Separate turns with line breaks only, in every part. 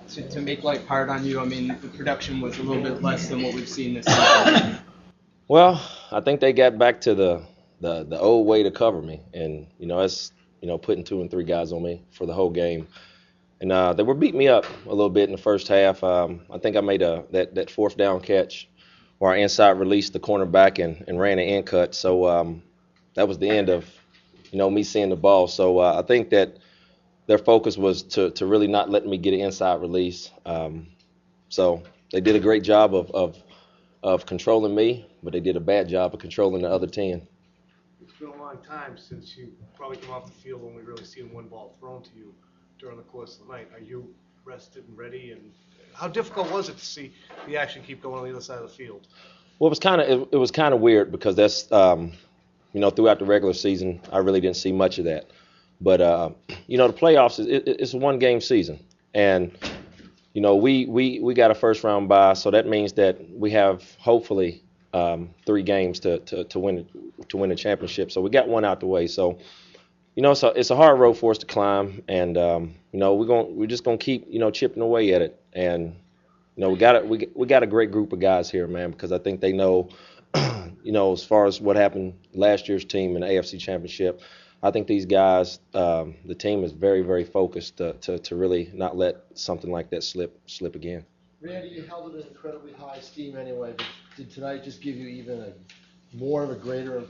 to make life hard on you? I mean, the production was a little bit less than what we've seen this season.
Well, I think they got back to the old way to cover me, and it's putting two and three guys on me for the whole game, and they were beating me up a little bit in the first half. I think I made that fourth down catch where I inside released the cornerback and ran an in cut, so that was the end of me seeing the ball. So I think that their focus was to really not let me get an inside release. So they did a great job of controlling me, but they did a bad job of controlling the other 10.
It's been a long time since you probably come off the field when we really seen one ball thrown to you during the course of the night. Are you rested and ready? And how difficult was it to see the action keep going on the other side of the field?
Well, it was kind of weird because that's throughout the regular season I really didn't see much of that. But the playoffs it's a one-game season, and we got a first-round bye, so that means that we have hopefully 3 games to win the championship. So we got one out the way. So so it's a hard road for us to climb, and we're just gonna keep chipping away at it. And we got a great group of guys here, man, because I think they know as far as what happened last year's team in the AFC Championship. I think these guys, the team is very, very focused to really not let something like that slip again.
Randy, you held it in incredibly high esteem anyway, but did tonight just give you even more of a greater,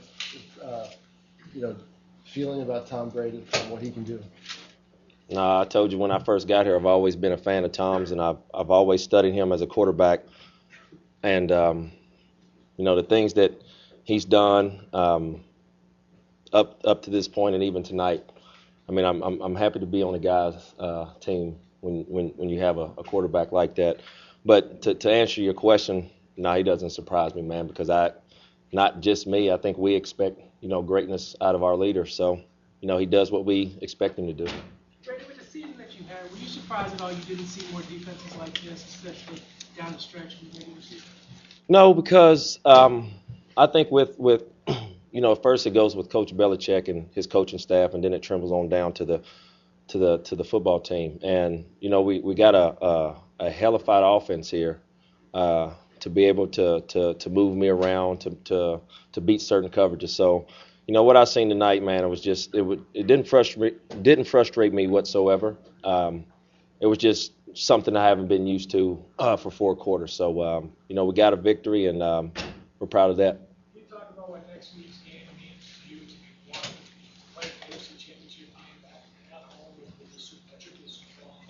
feeling about Tom Brady and what he can do?
No, I told you when I first got here, I've always been a fan of Tom's, and I've always studied him as a quarterback, and the things that he's done. Up to this point and even tonight, I mean, I'm happy to be on the guys' team when you have a quarterback like that. But to answer your question, no, he doesn't surprise me, man, because not just me, I think we expect greatness out of our leader. So he does what we expect him to do.
Brady, with the season that you had, were you surprised at all you didn't see more defenses like this, especially down the stretch in the regular season? No,
because I think with first it goes with Coach Belichick and his coaching staff, and then it trembles on down to the football team. And we got a hellified offense here to be able to move me around to beat certain coverages. So what I seen tonight, man, it was just it didn't frustrate me whatsoever. It was just something I haven't been used to for 4 quarters. So we got a victory, and we're proud of that.
You talk about what next week's game means to you to be one, play the AFC Championship game back at home with the triple Super Bowl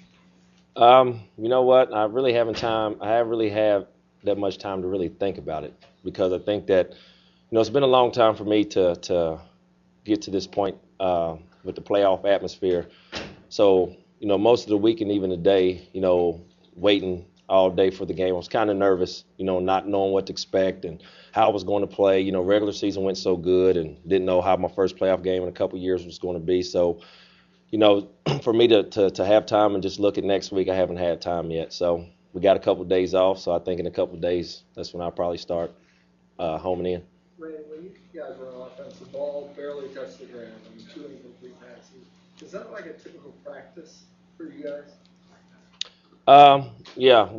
on the line.
You know what? I haven't really had that much time to really think about it, because I think that it's been a long time for me to get to this point with the playoff atmosphere. So most of the week and even the day, waiting all day for the game, I was kind of nervous, not knowing what to expect and how I was going to play. Regular season went so good, and didn't know how my first playoff game in a couple of years was going to be. So for me to have time and just look at next week, I haven't had time yet. So we got a couple of days off, so I think in a couple of days, that's when I'll probably start homing in.
Ray, when you guys were on offense, the ball barely touched the ground. I mean, 2 incomplete passes. Is that like a typical practice for you guys?
Yeah,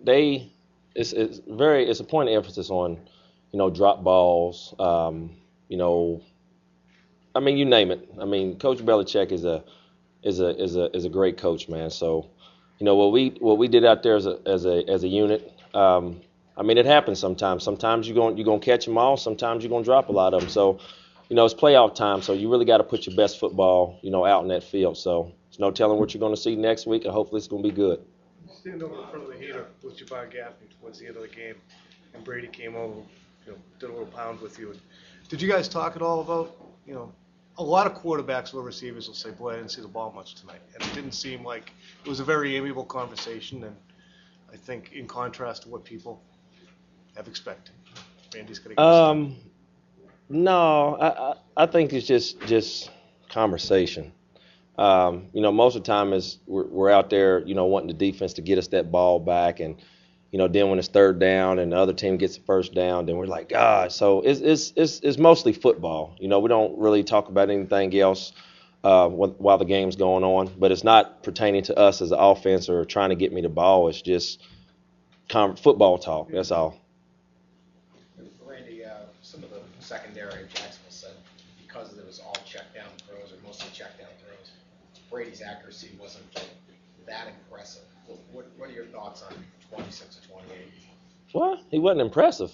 it's a point of emphasis on, drop balls, I mean, you name it. I mean, Coach Belichick is a great coach, man. So, what we did out there as a unit. I mean, it happens sometimes. Sometimes you're gonna catch them all. Sometimes you're gonna drop a lot of them. So, it's playoff time. So you really got to put your best football, out in that field. So there's no telling what you're gonna see next week, and hopefully it's gonna be good.
Standing over in front of the heater with Jabbar Gaffney towards the end of the game, and Brady came over, did a little pound with you. Did you guys talk at all about, a lot of quarterbacks or receivers will say, boy, I didn't see the ball much tonight. And it didn't seem like it was a very amiable conversation, and I think in contrast to what people have expected. Randy's going to get
No, I think it's just conversation. Most of the time is we're out there, wanting the defense to get us that ball back, and then when it's third down and the other team gets the first down, then we're like, God. So it's mostly football. We don't really talk about anything else. while the game's going on. But it's not pertaining to us as an offense or trying to get me the ball. It's just football talk. That's all.
Randy, some of the secondary in Jacksonville said because it was all check down throws or mostly check down throws, Brady's accuracy wasn't that impressive. What are your thoughts on 26 to 28?
Well, he wasn't impressive.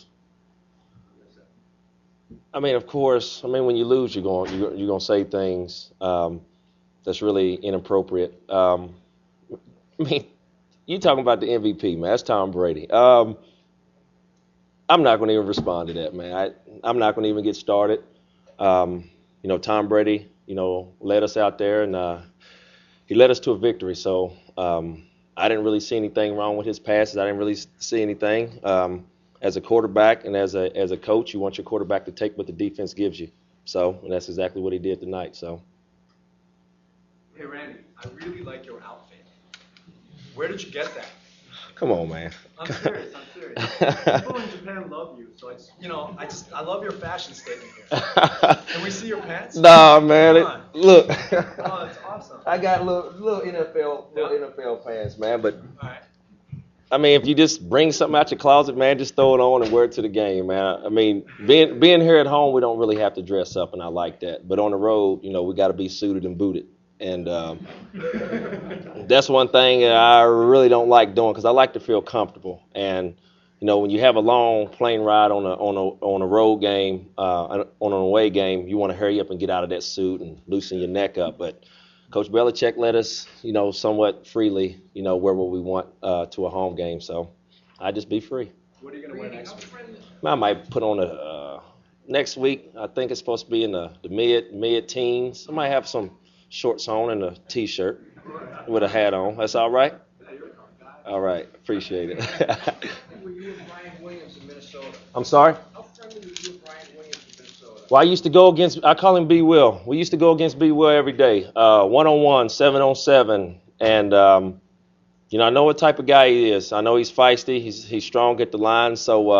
I mean, of course. I mean, when you lose, you're gonna say things that's really inappropriate. I mean, you talking about the MVP, man? That's Tom Brady. I'm not gonna even respond to that, man. I'm not gonna even get started. Tom Brady, led us out there and he led us to a victory. So I didn't really see anything wrong with his passes. I didn't really see anything. As a quarterback and as a coach, you want your quarterback to take what the defense gives you. And that's exactly what he did tonight. So.
Hey, Randy, I really like your outfit. Where did you get that?
Come on, man.
I'm serious. People in Japan love you, so I love your fashion statement here. Can we see your pants?
Nah, man. Look.
Oh, that's awesome.
I got little NFL pants, man. But
All right.
I mean, if you just bring something out your closet, man, just throw it on and wear it to the game, man. I mean, being here at home, we don't really have to dress up, and I like that. But on the road, we got to be suited and booted. And that's one thing that I really don't like doing because I like to feel comfortable. And when you have a long plane ride on a road game, on an away game, you want to hurry up and get out of that suit and loosen your neck up. But Coach Belichick let us, somewhat freely, wear what we want to a home game. So I just be free.
What are you going to wear next week?
I might put on next week. I think it's supposed to be in the mid teens. I might have some shorts on and a T-shirt with a hat on. That's all right? All right. Appreciate it.
Were you with Brian Williams in Minnesota?
I'm sorry?
How friendly were you with Brian Williams in Minnesota?
Well, I call him B. Will. We used to go against B. Will every day, 1-on-1, 7-on-7. And, I know what type of guy he is. I know he's feisty. He's strong at the line. So,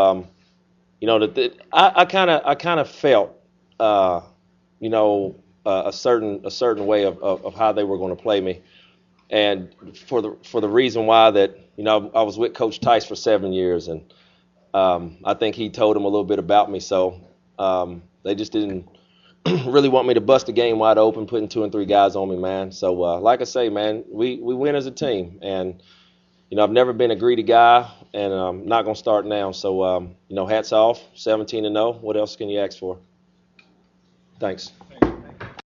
I kind of felt, a certain way of how they were going to play me, and for the reason why that I was with Coach Tice for 7 years, and I think he told him a little bit about me. So they just didn't really want me to bust the game wide open, putting 2 and 3 guys on me, man. So like I say, man, we win as a team, and I've never been a greedy guy, and I'm not going to start now. So hats off, 17-0. What else can you ask for? Thanks.
Thank you.